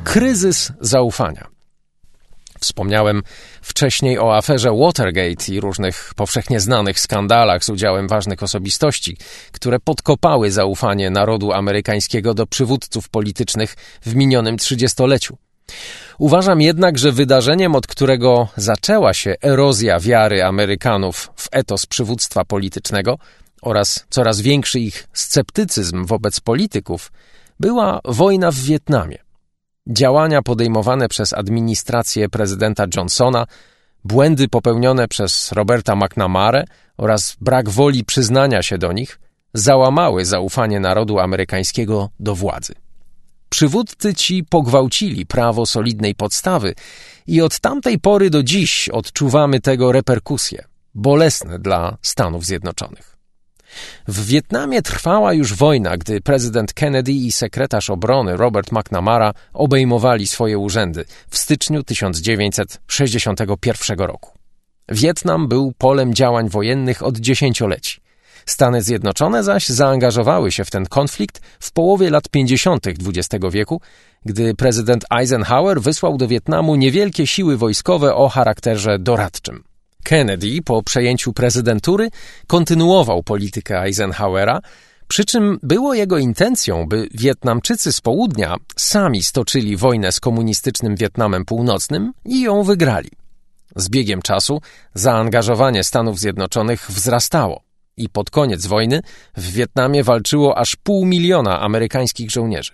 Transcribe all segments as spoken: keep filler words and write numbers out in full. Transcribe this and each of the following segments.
kryzys zaufania. Wspomniałem wcześniej o aferze Watergate i różnych powszechnie znanych skandalach z udziałem ważnych osobistości, które podkopały zaufanie narodu amerykańskiego do przywódców politycznych w minionym trzydziestoleciu. Uważam jednak, że wydarzeniem, od którego zaczęła się erozja wiary Amerykanów w etos przywództwa politycznego oraz coraz większy ich sceptycyzm wobec polityków, była wojna w Wietnamie. Działania podejmowane przez administrację prezydenta Johnsona, błędy popełnione przez Roberta McNamara oraz brak woli przyznania się do nich załamały zaufanie narodu amerykańskiego do władzy. Przywódcy ci pogwałcili prawo solidnej podstawy i od tamtej pory do dziś odczuwamy tego reperkusje, bolesne dla Stanów Zjednoczonych. W Wietnamie trwała już wojna, gdy prezydent Kennedy i sekretarz obrony Robert McNamara obejmowali swoje urzędy w styczniu tysiąc dziewięćset sześćdziesiątego pierwszego roku. Wietnam był polem działań wojennych od dziesięcioleci. Stany Zjednoczone zaś zaangażowały się w ten konflikt w połowie lat pięćdziesiątych dwudziestego wieku, gdy prezydent Eisenhower wysłał do Wietnamu niewielkie siły wojskowe o charakterze doradczym. Kennedy po przejęciu prezydentury kontynuował politykę Eisenhowera, przy czym było jego intencją, by Wietnamczycy z południa sami stoczyli wojnę z komunistycznym Wietnamem Północnym i ją wygrali. Z biegiem czasu zaangażowanie Stanów Zjednoczonych wzrastało i pod koniec wojny w Wietnamie walczyło aż pół miliona amerykańskich żołnierzy.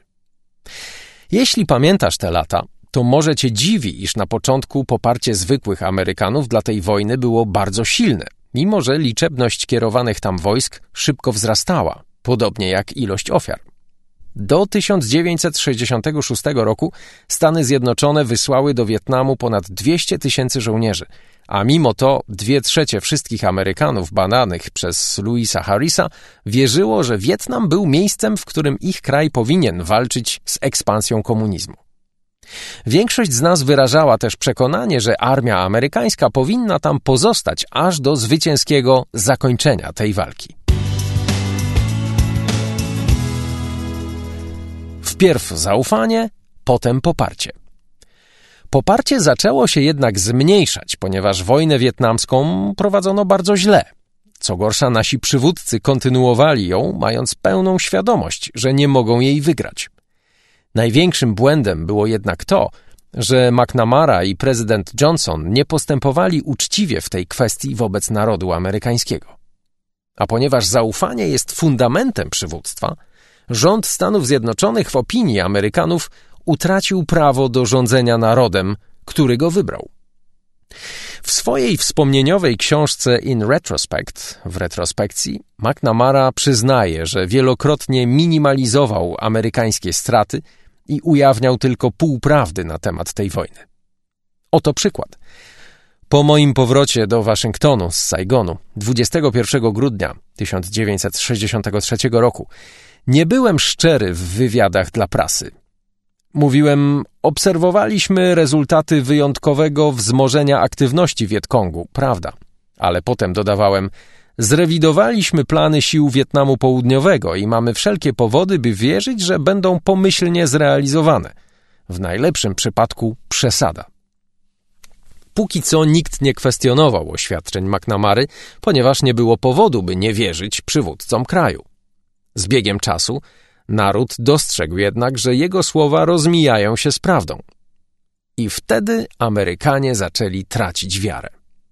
Jeśli pamiętasz te lata, to może cię dziwi, iż na początku poparcie zwykłych Amerykanów dla tej wojny było bardzo silne, mimo że liczebność kierowanych tam wojsk szybko wzrastała, podobnie jak ilość ofiar. Do tysiąc dziewięćset sześćdziesiątego szóstego roku Stany Zjednoczone wysłały do Wietnamu ponad dwieście tysięcy żołnierzy, a mimo to dwie trzecie wszystkich Amerykanów badanych przez Louisa Harrisa wierzyło, że Wietnam był miejscem, w którym ich kraj powinien walczyć z ekspansją komunizmu. Większość z nas wyrażała też przekonanie, że armia amerykańska powinna tam pozostać aż do zwycięskiego zakończenia tej walki. Wpierw zaufanie, potem poparcie. Poparcie zaczęło się jednak zmniejszać, ponieważ wojnę wietnamską prowadzono bardzo źle. Co gorsza, nasi przywódcy kontynuowali ją, mając pełną świadomość, że nie mogą jej wygrać. Największym błędem było jednak to, że McNamara i prezydent Johnson nie postępowali uczciwie w tej kwestii wobec narodu amerykańskiego. A ponieważ zaufanie jest fundamentem przywództwa, rząd Stanów Zjednoczonych w opinii Amerykanów utracił prawo do rządzenia narodem, który go wybrał. W swojej wspomnieniowej książce In Retrospect, w retrospekcji, McNamara przyznaje, że wielokrotnie minimalizował amerykańskie straty i ujawniał tylko półprawdy na temat tej wojny. Oto przykład. Po moim powrocie do Waszyngtonu z Saigonu dwudziestego pierwszego grudnia tysiąc dziewięćset sześćdziesiątego trzeciego roku nie byłem szczery w wywiadach dla prasy. Mówiłem, obserwowaliśmy rezultaty wyjątkowego wzmożenia aktywności Wietkongu, prawda, ale potem dodawałem, zrewidowaliśmy plany sił Wietnamu Południowego i mamy wszelkie powody, by wierzyć, że będą pomyślnie zrealizowane. W najlepszym przypadku przesada. Póki co nikt nie kwestionował oświadczeń McNamary, ponieważ nie było powodu, by nie wierzyć przywódcom kraju. Z biegiem czasu naród dostrzegł jednak, że jego słowa rozmijają się z prawdą. I wtedy Amerykanie zaczęli tracić wiarę.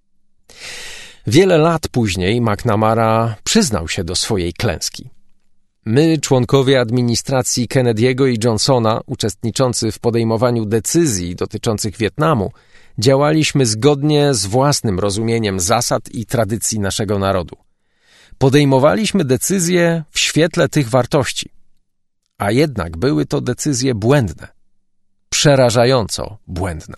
Wiele lat później McNamara przyznał się do swojej klęski. My, członkowie administracji Kennedy'ego i Johnsona, uczestniczący w podejmowaniu decyzji dotyczących Wietnamu, działaliśmy zgodnie z własnym rozumieniem zasad i tradycji naszego narodu. Podejmowaliśmy decyzje w świetle tych wartości, a jednak były to decyzje błędne, przerażająco błędne.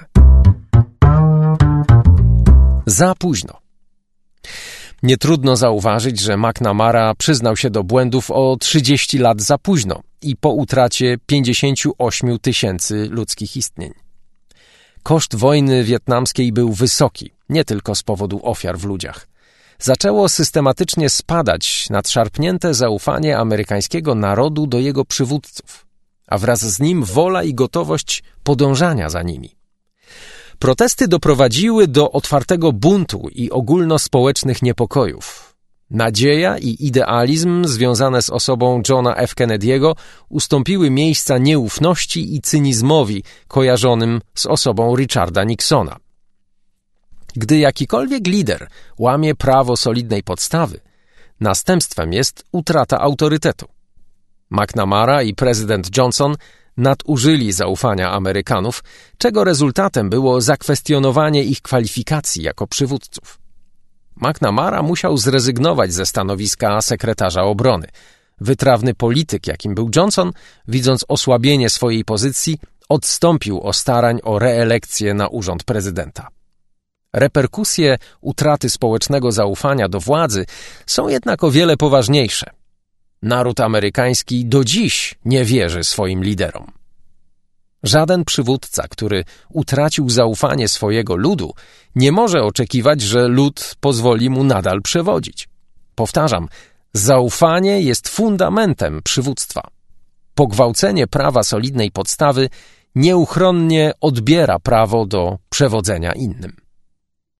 Za późno. Nie trudno zauważyć, że McNamara przyznał się do błędów o trzydzieści lat za późno i po utracie pięćdziesięciu ośmiu tysięcy ludzkich istnień. Koszt wojny wietnamskiej był wysoki, nie tylko z powodu ofiar w ludziach. Zaczęło systematycznie spadać nadszarpnięte zaufanie amerykańskiego narodu do jego przywódców. a wraz z nim wola i gotowość podążania za nimi. Protesty doprowadziły do otwartego buntu i ogólnospołecznych niepokojów. Nadzieja i idealizm związane z osobą Johna F. Kennedy'ego ustąpiły miejsca nieufności i cynizmowi kojarzonym z osobą Richarda Nixona. Gdy jakikolwiek lider łamie prawo solidnej podstawy, następstwem jest utrata autorytetu. McNamara i prezydent Johnson nadużyli zaufania Amerykanów, czego rezultatem było zakwestionowanie ich kwalifikacji jako przywódców. McNamara musiał zrezygnować ze stanowiska sekretarza obrony. Wytrawny polityk, jakim był Johnson, widząc osłabienie swojej pozycji, odstąpił od starań o reelekcję na urząd prezydenta. Reperkusje utraty społecznego zaufania do władzy są jednak o wiele poważniejsze. Naród amerykański do dziś nie wierzy swoim liderom. Żaden przywódca, który utracił zaufanie swojego ludu, nie może oczekiwać, że lud pozwoli mu nadal przewodzić. Powtarzam, zaufanie jest fundamentem przywództwa. Pogwałcenie prawa solidnej podstawy nieuchronnie odbiera prawo do przewodzenia innym.